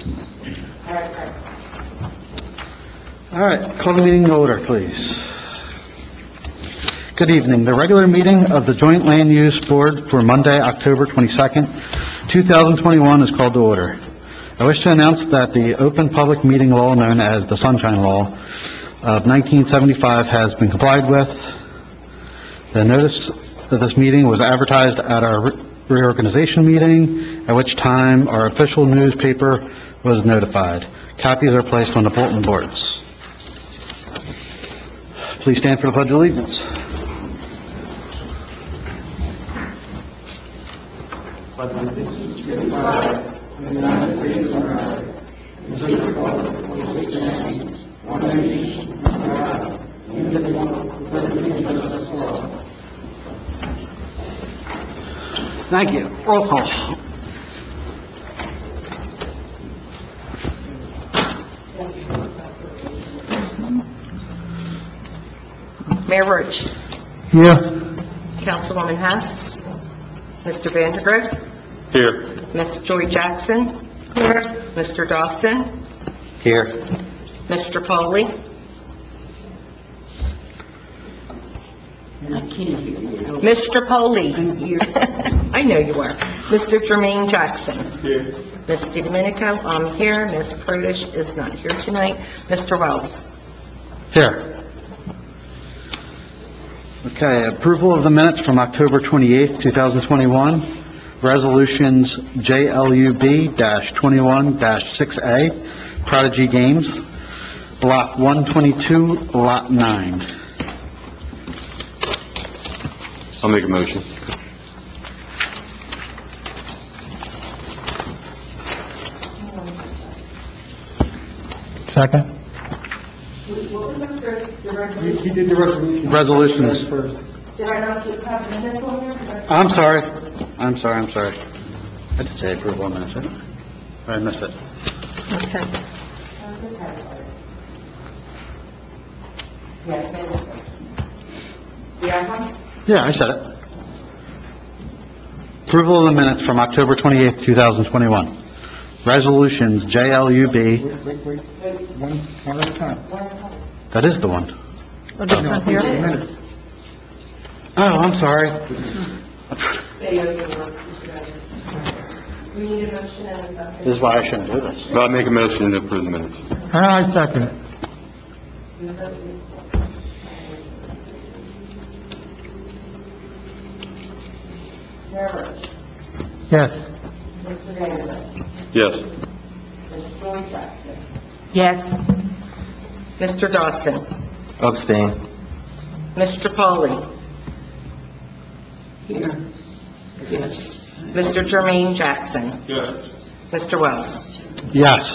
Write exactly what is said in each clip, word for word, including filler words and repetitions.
All right, call the meeting to order, please. Good evening. The regular meeting of the Joint Land Use Board for Monday, October twenty-second, two thousand twenty-one is called to order. I wish to announce that the open public meeting law known as the Sunshine Law of nineteen seventy-five has been complied with. The notice of this meeting was advertised at our re- reorganization meeting, at which time our official newspaper was notified. Copies are placed on the bulletin boards. Please stand for the Pledge of Allegiance. Pledge allegiance to the flag of the United States of America, and to the republic for which it stands, one nation, under God, indivisible, with liberty and justice for all. Thank you. Roll call. Mayor Roach. Here. Councilwoman Hess. Mister Vandergrift. Here. Miss Joy Jackson. Here. Mister Dawson. Here. Mister Foley. I can't hear you. Mister Foley. I'm here. I know you are. Mister Jermaine Jackson. Here. Miss DiDomenico, I'm here. Miss Prodish is not here tonight. Mister Wells. Here. Okay, approval of the minutes from October twenty-eighth, two thousand twenty-one. Resolutions J L U B twenty-one dash six A, Prodigy Games, Block one twenty-two, Lot nine. I'll make a motion. Second. You did the resolution. Resolutions. Did I not have minutes on here? I'm sorry. I'm sorry, I'm sorry. I did say approval of minutes, right? I missed it. Okay. Yeah. Yeah, I said it. Approval of the minutes from October twenty-eighth, two thousand twenty-one. Resolutions J L U B. Wait, wait, wait. One, one at a time. That is the one. Oh, this one here? Minutes. Oh, I'm sorry. We need a motion and a second. This is why I shouldn't do this. Well, I'll make a motion to approve the minutes. I second it. Mayor Roach. Yes. Mister Vandergrift. Yes. Miss Joy Jackson. Yes. Mister Dawson. Abstain. Mister Foley. Here. Yes. Mister Jermaine Jackson. Yes. Mister Wells. Yes.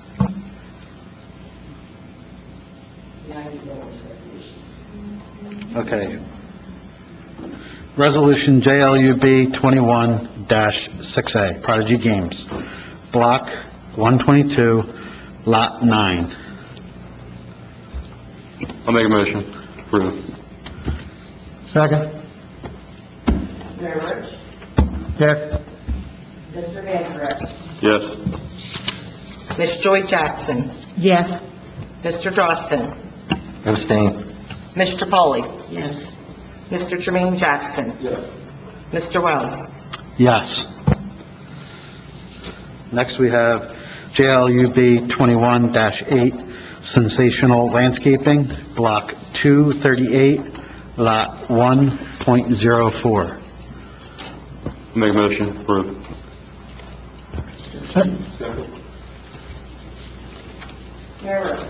Okay. Resolution J L U B twenty-one dash six A, Prodigy Games, Block one twenty-two, Lot nine. I'll make a motion. Approve. Second. Mayor Roach. Yes. Mister Vandergrift. Yes. Miss Joy Jackson. Yes. Mister Dawson. Abstain. Mister Foley. Yes. Mister Jermaine Jackson. Yes. Mister Wells. Yes. Next, we have J L U B twenty-one dash eight, Sensational Landscaping, Block two thirty-eight, Lot one point zero four. I'll make a motion. Approve. Mayor Roach.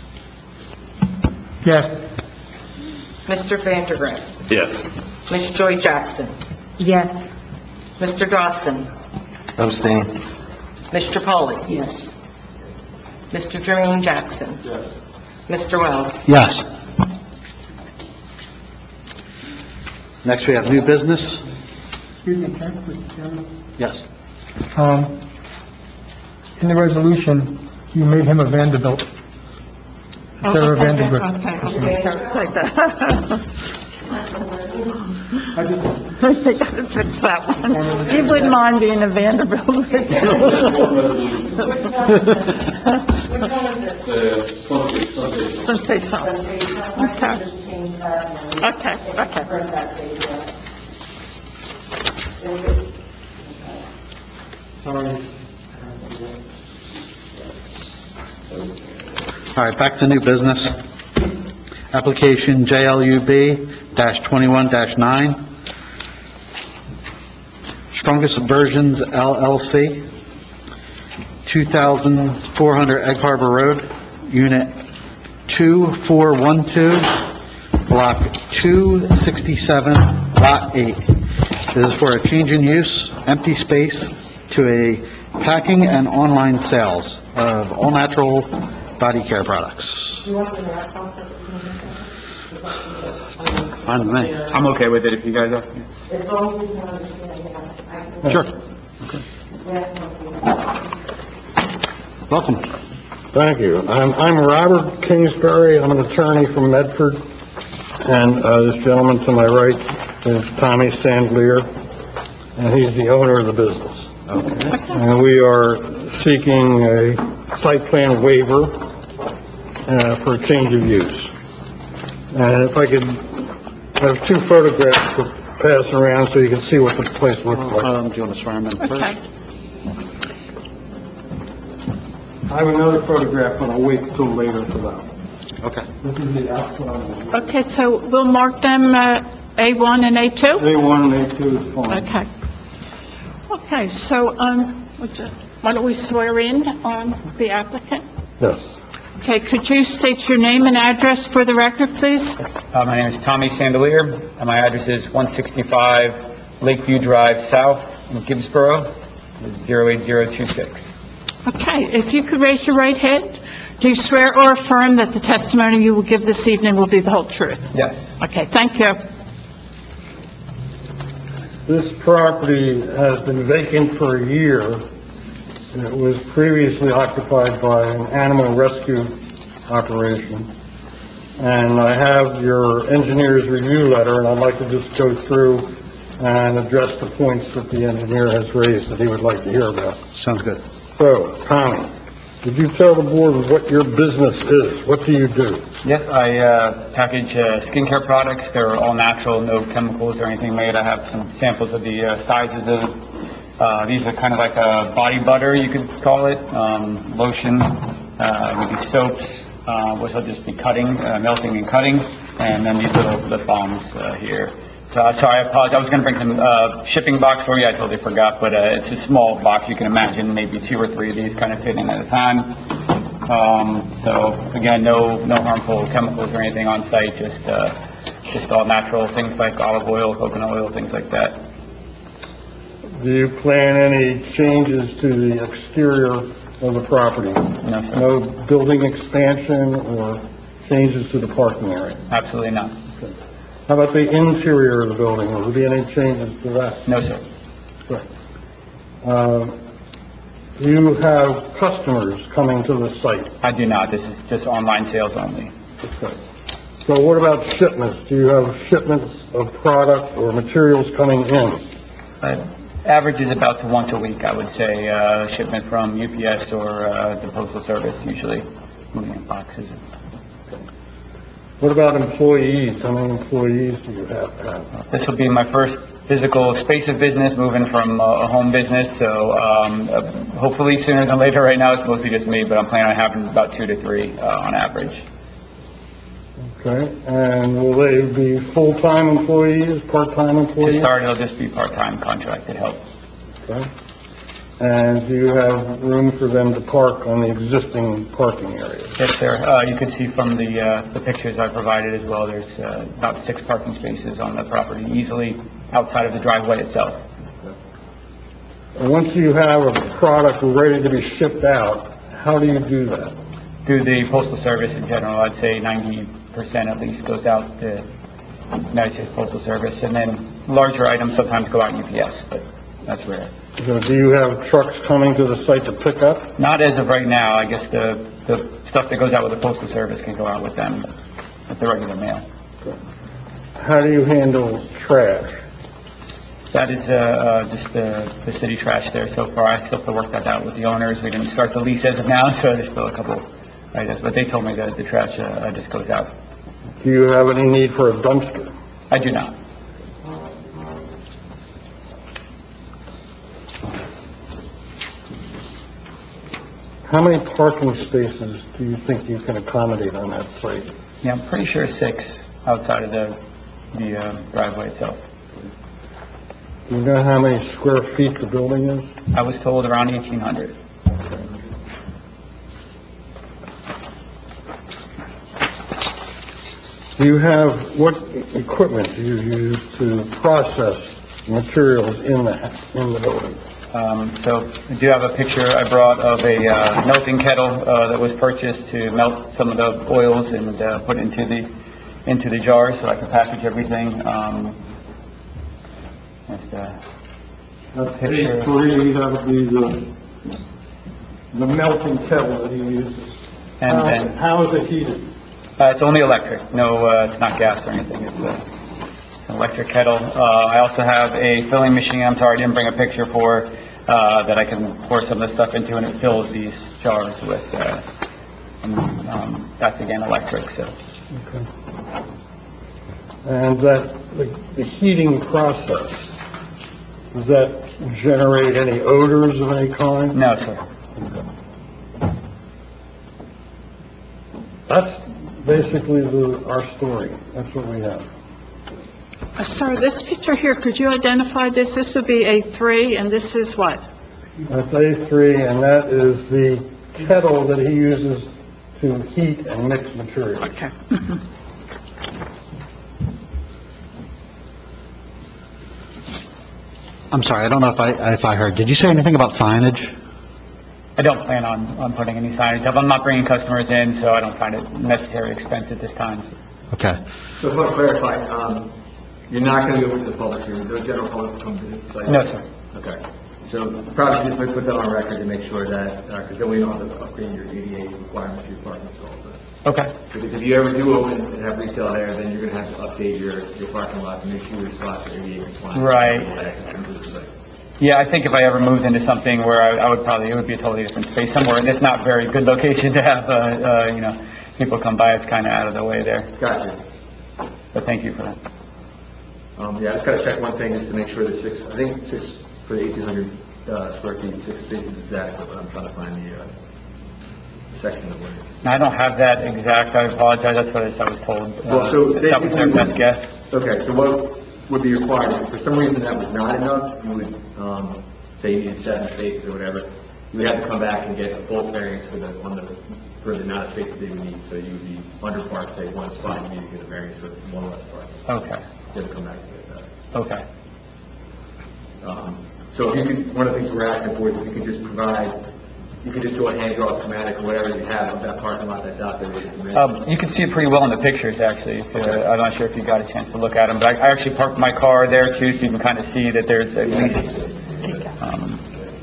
Yes. Mister Vandergrift. Yes. Miss Joy Jackson. Yes. Mister Dawson. Abstain. Mister Foley. Yes. Mister Jermaine Jackson. Yes. Mister Wells. Yes. Next, we have new business. Excuse me, can I, Mister Chairman? Yes. Um, in the resolution, you made him a Vanderbilt. Sarah Vanderbilt. Okay, okay, like that. I just, You gotta fix that one. You wouldn't mind being a Vanderbilt, would you? Sunset Song. Okay. Okay, okay. sorry. All right, back to new business. Application J L U B twenty-one dash nine. Strongest Versions L L C, two thousand four hundred Egg Harbor Road, Unit two four one two, Block two sixty-seven, Lot eight. This is for a change in use, empty space, to a packing and online sales of all-natural body care products. Fine with me. I'm okay with it if you guys are. Sure. Welcome. Thank you. I'm, I'm Robert Kingsbury. I'm an attorney from Medford. And, uh, this gentleman to my right is Tommy Sandlier, and he's the owner of the business. Okay. And we are seeking a site plan waiver, uh, for a change of use. And if I could have two photographs to pass around so you can see what the place looks like. Um, do you want to swear him in first? Okay. I have another photograph, but I'll wait till later for that. Okay. This is the outside. Okay, so we'll mark them, uh, A one and A two? A one and A two is fine. Okay. Okay, so, um, would you- why don't we swear in, um, the applicant? Yes. Okay, could you state your name and address for the record, please? Uh, my name is Tommy Sandelier, and my address is one sixty-five Lakeview Drive South in Gibbsboro, zero eight zero two six. Okay, if you could raise your right hand, do you swear or affirm that the testimony you will give this evening will be the whole truth? Yes. Okay, thank you. This property has been vacant for a year. It was previously occupied by an animal rescue operation. And I have your engineer's review letter, and I'd like to just go through and address the points that the engineer has raised that he would like to hear about. Sounds good. So, Tommy, could you tell the board what your business is? What do you do? Yes, I, uh, package, uh, skincare products. They're all natural, no chemicals or anything made. I have some samples of the, uh, sizes of, uh, these are kind of like a body butter, you could call it, um, lotion, uh, maybe soaps, uh, which will just be cutting, uh, melting and cutting, and then these little lip balms, uh, here. So, sorry, I apologize. I was gonna bring some, uh, shipping box for you. I totally forgot, but, uh, it's a small box. You can imagine maybe two or three of these kind of fit in at a time. Um, so, again, no, no harmful chemicals or anything on site, just, uh, just all natural things like olive oil, coconut oil, things like that. Do you plan any changes to the exterior of the property? No, sir. No building expansion or changes to the parking area? Absolutely not. How about the interior of the building? Will there be any changes to that? No, sir. Good. Uh, Do you have customers coming to the site? I do not. This is just online sales only. Okay. So what about shipments? Do you have shipments of product or materials coming in? Uh, Average is about to once a week, I would say, uh, shipment from U P S or, uh, the postal service, usually moving in boxes. What about employees? How many employees do you have now? This will be my first physical space of business, moving from uh, a home business, so, um, uh, hopefully sooner than later. Right now, it's mostly just me, but I'm planning on having about two to three, uh, on average. Okay, and will they be full-time employees, part-time To employees? start, it'll just be part-time contracted help. Okay. And do you have room for them to park on the existing parking area? Yes, sir. Uh, you can see from the, uh, the pictures I provided as well, there's, uh, about six parking spaces on the property, easily outside of the driveway itself. And once you have a product ready to be shipped out, how do you do that? Through the postal service in general, I'd say ninety percent at least goes out to United States Postal Service, and then larger items sometimes go out U P S, but that's rare. So do you have trucks coming to the site to pick up? Not as of right now. I guess the, the stuff that goes out with the postal service can go out with them, with the regular mail. how do you handle trash? That is, uh, uh, just the, the city trash there so far. I still have to work that out with the owners. We didn't start the lease as of now, so there's still a couple items, but they told me that the trash, uh, just goes out. Do you have any need for a dumpster? I do not. How many parking spaces do you think you can accommodate on that site? Yeah, I'm pretty sure six outside of the, the uh, driveway itself. Do you know how many square feet the building is? I was told around eighteen hundred. Do you have, what equipment do you use to process materials in the, in the building? Um, so I do have a picture I brought of a uh, melting kettle uh, that was purchased to melt some of the oils and uh, put into the into the jars so I can package everything. Um, that's the picture. three, that would be the, the melting kettle that he uses. And How- then- How is it heated? Uh, it's only electric. No, uh, it's not gas or anything. It's uh, an electric kettle. Uh, I also have a filling machine. I'm sorry, I didn't bring a picture for uh, that I can pour some of the stuff into, and it fills these jars with. Uh, and, um, that's again electric. So. Okay. And that, the, the heating process, does that generate any odors of any kind? No, sir. That's basically the, our story. That's what we have. Uh, Sir, this picture here, could you identify this? This would be A three, and this is what? That's A three, and that is the kettle that he uses to heat and mix material. Okay. I'm sorry, I don't know if I, if I heard, did you say anything about signage? I don't plan on, on putting any signage up. I'm not bringing customers in, so I don't find it necessary expense at this time. Okay. Just want to clarify, um, you're not going to go to the public hearing, no general public will come visit the site? No, sir. Okay. So probably just put that on record to make sure that, because then we don't have to upgrade your A D A requirements for your parking stalls. Okay. Because if you ever do open and have retail there, then you're going to have to update your, your parking lot to make sure your spots are A D A compliant. Right. Yeah, I think if I ever moved into something where I, I would probably, it would be a totally different space somewhere, and it's not a very good location to have, uh, uh, you know, people come by. It's kind of out of the way there. Gotcha. But thank you for that. Um, yeah, I just got to check one thing just to make sure that six, I think six, for the eighteen hundred, uh, square feet, six spaces is adequate, but I'm trying to find the, uh, section of where. Now, I don't have that exact. I apologize. That's what I was told. Uh, Well, so that was their basically- best guess. Okay, so what would be required, if for some reason that was not enough, you would, um, say you needed seven spaces or whatever, you would have to come back and get a bulk variance for the, on the, for the amount of space that they would need, so you would be under parked, say, one spot, you need to get a variance for one less spot. Okay. You have to come back and get that. Okay. Um, so if you could, one of the things we're asking for is if you could just provide, you could just do a hand draw schematic or whatever you have of that parking lot that's out there with the dimensions. Um, you can see it pretty well in the pictures, actually. If, uh, I'm not sure if you got a chance to look at them, but I, I actually parked my car there too, so you can kind of see that there's at least, um,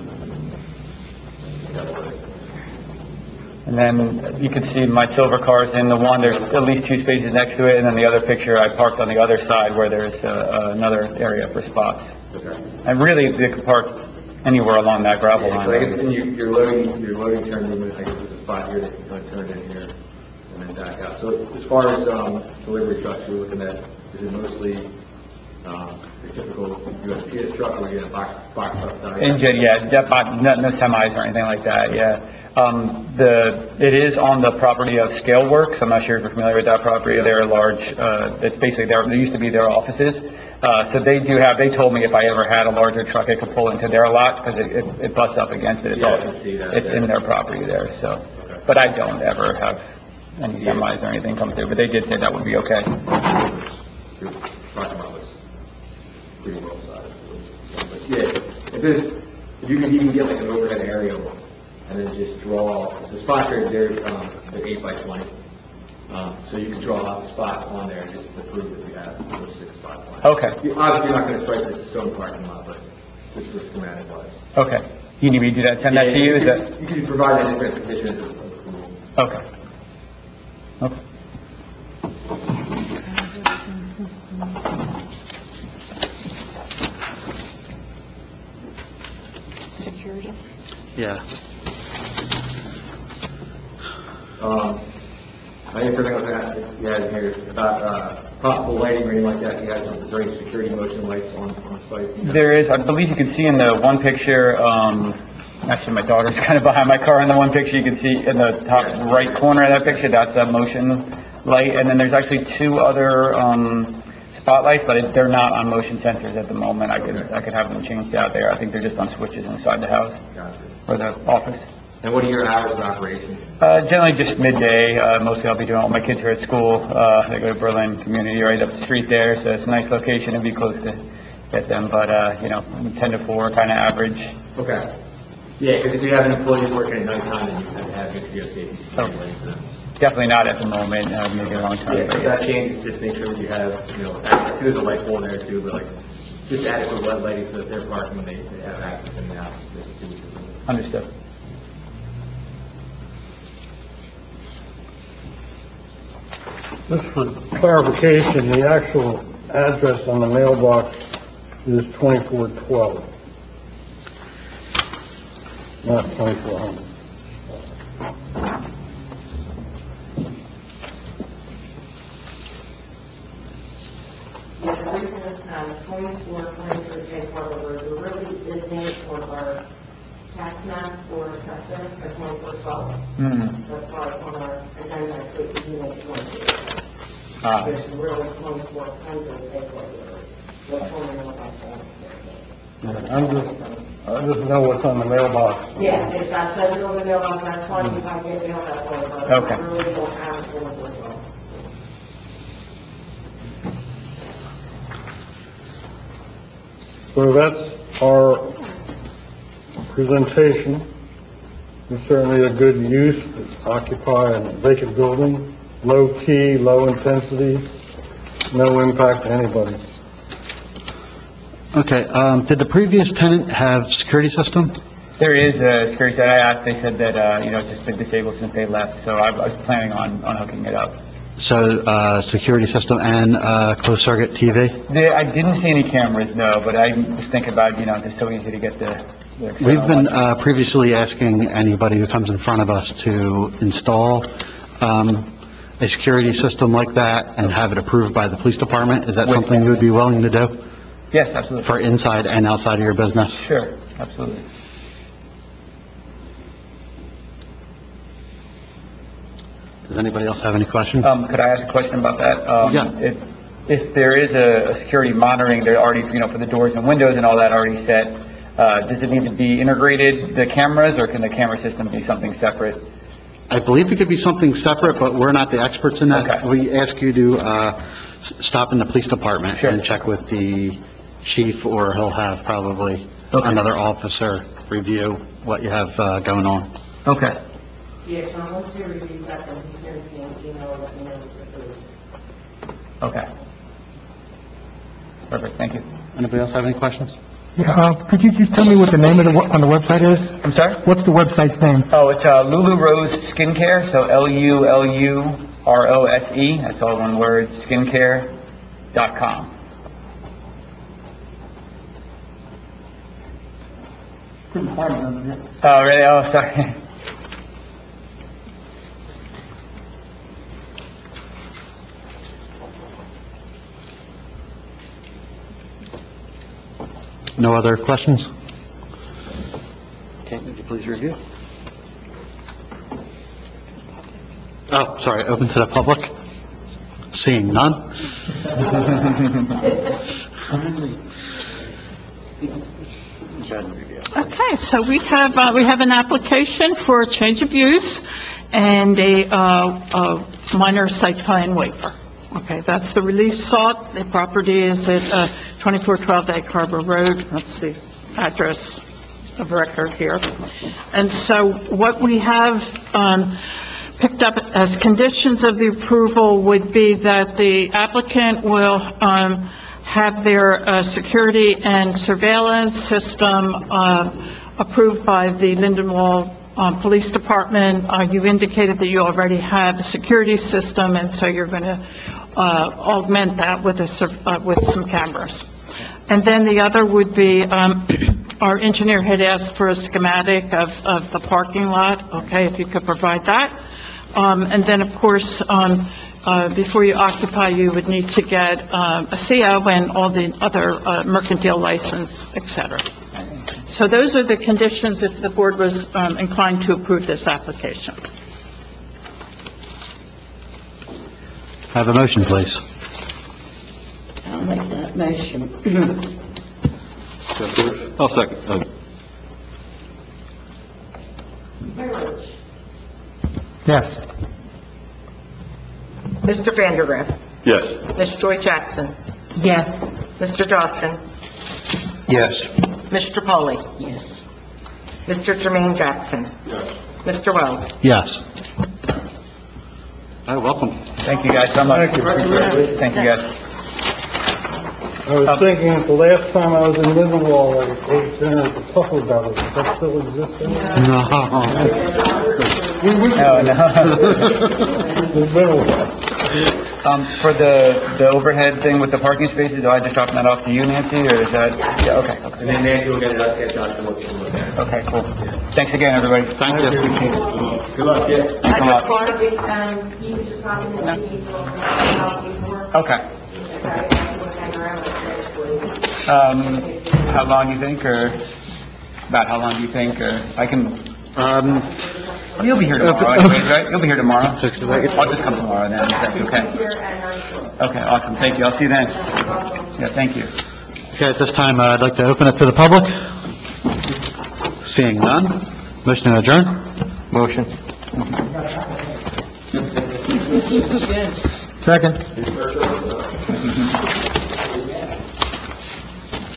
and then you can see my silver cars in the one, there's at least two spaces next to it, and then the other picture, I parked on the other side where there's, uh, another area for spots. Okay. And really, they could park anywhere along that gravel Yeah, so I guess line. in your, your loading, your loading turn limit, I guess there's a spot here that you can turn in here and then back out. So as far as, um, delivery trucks, you're looking at, is it mostly, um, the typical U S P S truck or you get a box, box truck size? Engine, yeah, that- but no, no semis or anything like that, yeah. Um, the, it is on the property of Scale Works. I'm not sure if you're familiar with that property. They're a large, uh, it's basically their, they used to be their offices. Uh, so they do have, they told me if I ever had a larger truck, I could pull into their lot because it, it, it butts up against it. It's Yeah, I all, can see that it's there. in their property there, so. But I don't ever have any semis or anything come through, but they did say that would be okay. Your parking lot was pretty well sized. But yeah, if there's, if you can even get like an overhead aerial and then just draw, the spots are, they're, um, they're eight by twenty. Um, so you can draw out the spots on there just to prove that you have those six spots on it. Okay, You- Obviously, you're not gonna stripe this stone parking lot, but just for schematic wise. okay. You need me to do that, send that to you, is that? You can provide that as a condition of of approval. Okay. Okay. Security. Yeah. Um, I guess something I was gonna ask you guys here about, uh, possible lighting or anything like that, you guys, is there any security motion lights on, on site? You know? There is, I believe you can see in the one picture, um, actually, my daughter's kind of behind my car in the one picture, you can see in the top right corner of that picture, that's a motion light, and then there's actually two other, um, spotlights, but it- they're not on motion sensors at the moment. I could, I could have them changed out there. I think they're just on switches inside the house Gotcha. or the office. And what are your hours of operation? Uh, generally just midday, uh, mostly I'll be doing, all my kids are at school, uh, they go to Berlin Community right up the street there, so it's a nice location to be close to get them, but, uh, you know, ten to four kind of average. Okay. Yeah, because if you have employees working at nighttime, then you have to have video safety security lights for them. Definitely not at the moment, uh, maybe a long time. Yeah, but so if yeah. that changes, just make sure you have, you know, access, there's a light pole there too, but like, just adequate lead lighting so that they're parking, they, they have access in the house. to- to- to- Understood. Just for clarification, the actual address on the mailbox is twenty-four twelve, not twenty-four hundred. Yeah, the reason it's, um, twenty-four twenty-three J Harbor Road, there really is need for our tax map for assessor for twenty-four twelve. Hmm. That's why on our agenda, I put the unit twenty. Ah, There's really twenty-four hundred J Harbor Road. What's going on with that? I'm just, I just know what's on the mailbox. Yeah, if that says it on the mailbox, that's fine, you can get mail that way, but Okay. we really don't have twenty-four twelve. So that's our presentation. It's certainly a good use to occupy a vacant building, low key, low intensity, no impact to anybody. Okay, um, did the previous tenant have security system? there is a security set. I asked, they said that, uh, you know, it's just been disabled since they left, so I I was planning on, on hooking it up. So, uh, security system and, uh, closed circuit T V? There, I didn't see any cameras, no, but I was thinking about, you know, it's so easy to get the. the external We've been, ones. uh, previously asking anybody who comes in front of us to install, um, a security system like that and have it approved by the police department. Is that With- something you would be willing to do Yes, absolutely. for inside and outside of your business? Sure, absolutely. Does anybody else have any questions? Um, could I ask a question about that? Um, Yeah. If, if there is a, a security monitoring, they're already, you know, for the doors and windows and all that already set, uh, does it need to be integrated, the cameras, or can the camera system be something separate? I believe it could be something separate, but we're not the experts in that. Okay. We ask you to, uh, s- stop in the police department Sure. and check with the chief, or he'll have probably Okay. another officer review what you have, uh, going on. Okay. Yeah, so once you review that, then you can, you know, let me know it's approved. Okay. Perfect, thank you. Anybody else have any questions? Yeah, uh, could you just tell me what the name of the, we- on the website is? I'm sorry? What's the website's name? Oh, it's, uh, Lulu Rose Skincare, so L U L U R O S E, that's all one word, skincare dot com. Couldn't find it under here. Oh, really? Oh, sorry. No other questions? Okay, would you please review? Oh, sorry, open to the public? Seeing none? Go ahead and review. Okay, so we have, uh, we have an application for a change of use and a, uh, a minor site plan waiver. Okay, that's the relief sought. The property is at, uh, twenty-four twelve Egg Harbor Road. That's the address of record here. And so what we have, um, picked up as conditions of the approval would be that the applicant will, um, have their, uh, security and surveillance system, uh, approved by the Lindenwold, um, Police Department. Uh, you indicated that you already have a security system, and so you're going to, uh, augment that with a, sur- uh, with some cameras. And then the other would be, um, our engineer had asked for a schematic of, of the parking lot, okay, if you could provide that. Um, and then, of course, um, uh, before you occupy, you would need to get, um, a C O and all the other uh, mercantile license, et cetera. So those are the conditions if the board was, um, inclined to approve this application. Have a motion, please. I'll make that motion. I'll second. Oh, Mayor Roach. Yes. Mister Vandergriff. Yes. Miss Joy Jackson. Yes. Mister Johnson. Yes. Mister Polly. Yes. Mister Jermaine Jackson. Yes. Mister Wells. Yes. Hi, welcome. Thank you guys so much. Thank you. Appreciate it. Thank you, guys. I was thinking, the last time I was in Livermore, I ate dinner at the Puffle Brothers. Does that still exist? No. No, no. It's been a while. Um, for the, the overhead thing with the parking spaces, do I just drop that off to you, Nancy, or is that? Yeah, okay, And okay. then Nancy will get it out, get Johnson to look at it. Okay, cool. Thanks again, everybody. Thank you. Good luck, yeah. Thanks a lot. Clark, if, um, you can just call me if you need to, help you work. Okay. Okay, I will hang around with you. Um, how long do you think, or about how long do you think, or I can, Um, well, you'll be here tomorrow anyways, right? You'll be here tomorrow? I'll Six to eight. just come tomorrow then, if that's okay. Here and I'm Okay, awesome, thank you, I'll see you then. Yeah, thank you. okay, at this time, uh, I'd like to open it to the public. Seeing none. Motion to adjourn? Motion. Second.